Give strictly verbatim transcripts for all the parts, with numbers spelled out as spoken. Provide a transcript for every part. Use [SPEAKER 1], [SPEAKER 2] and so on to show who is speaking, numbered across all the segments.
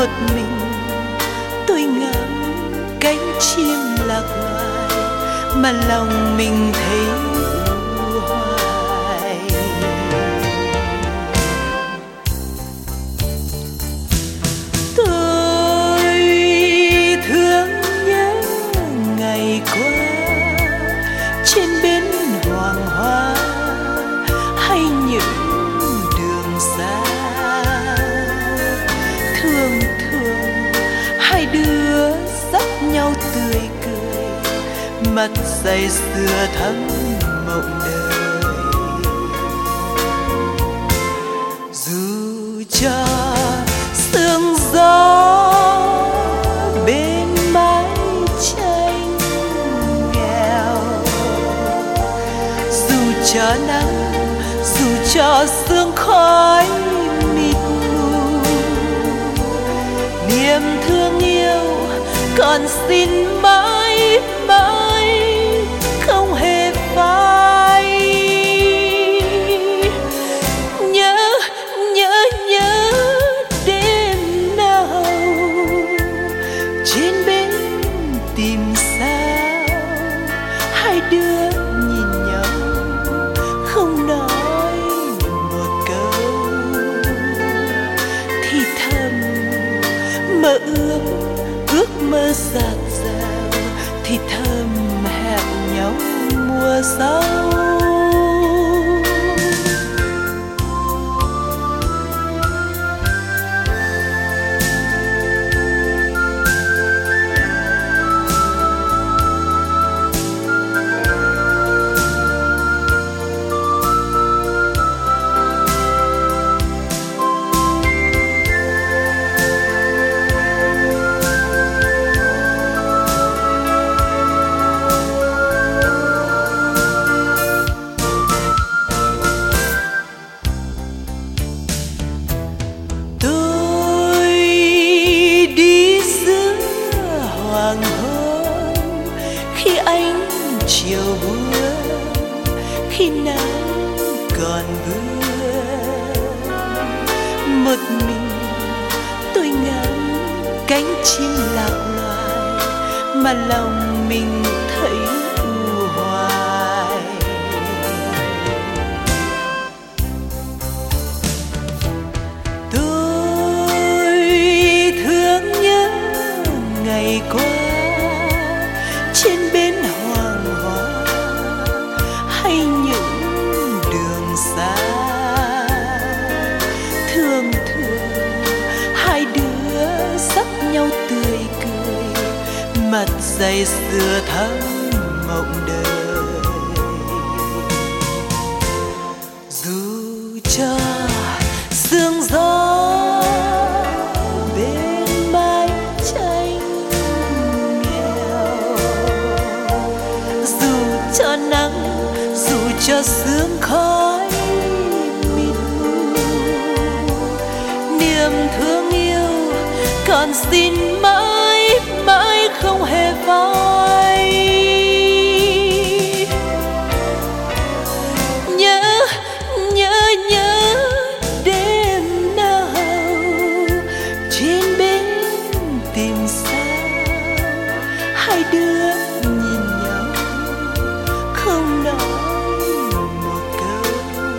[SPEAKER 1] một mình tôi ngắm cánh chim lạc loài mà lòng mình thấy u hoài. Tôi thương nhớ ngày qua trên bến hoàng hoa hay những đường xa. Thường thường hai đứa dắt nhau tươi cười, mặt say sưa thắm mộng đời. Dù cho sương gió bên mái tranh nghèo, dù cho nắng, dù cho sương khói mịt mù, niềm thương yêu còn xin mãi mãi không hề phai. Nhớ nhớ nhớ đêm nào trên bến tìm sao, hai đứa nhìn nhau không nói một câu, thì thầm mơ ước ước mơ dạt dào, thì thầm hẹn nhau mùa sau. Hoàng hôn khi ánh chiều buông, khi nắng còn vương, một mình tôi ngắm cánh chim lạc loài mà lòng mình thấy u hoài. Tôi thương nhớ ngày qua trên bến hoàng hoa hay những đường xa. Thường thường hai đứa dắt nhau tươi cười, mặt say sưa thắm mộng đời. Dù cho sương gió bên mái tranh nghèo, dù cho nắng, dù cho sương khói mịt mù, niềm thương yêu còn xin mãi mãi không hề phai. Nhớ nhớ nhớ đêm nào trên bến tìm sao, hai đứa nhìn nhau không nói một câu,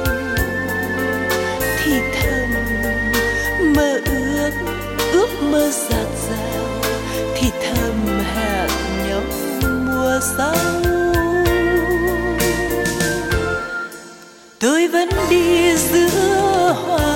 [SPEAKER 1] thì thầm mơ ước ước mơ dạt dào, thì thầm hẹn nhau mùa sau. Tôi vẫn đi giữa hoa